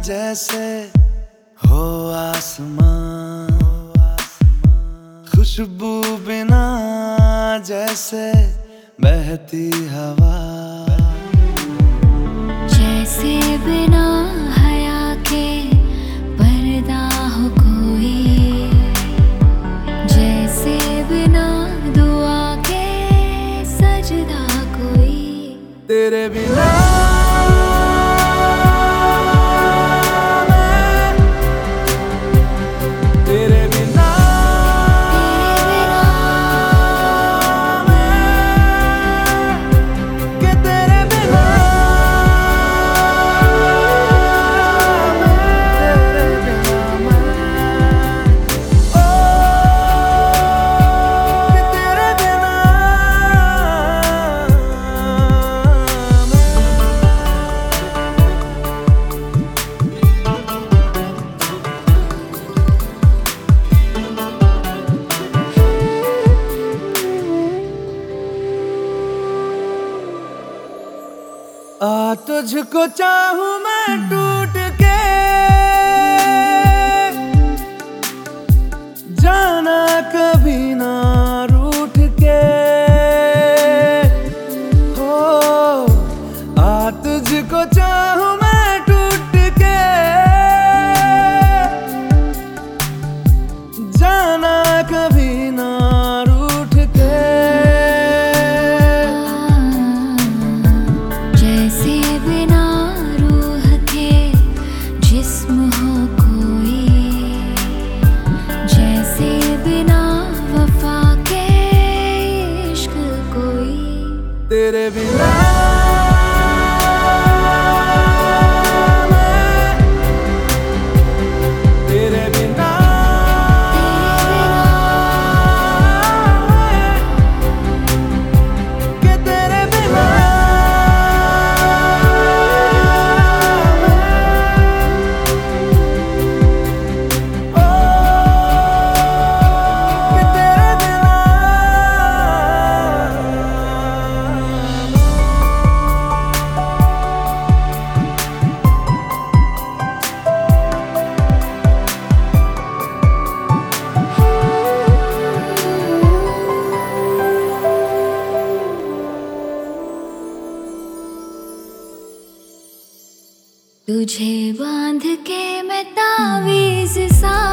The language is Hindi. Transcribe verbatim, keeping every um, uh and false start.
जैसे हो आसमां, खुशबू बिना जैसे बहती हवा, जैसे बिना हया के पर्दा हो कोई, जैसे बिना दुआ के सजदा कोई। तेरे बिना आ तुझको चाहूं मैं टूट के, जाना कभी ना रूठ के। हो आ तुझको चाहूं मैं टूट के, जाना कभी ना रूठ के। जैसे बिना रूह के जिस्म हो कोई, जैसे बिना वफा के इश्क कोई। तेरे बिना तुझे बांध के मैं तावीज़ सा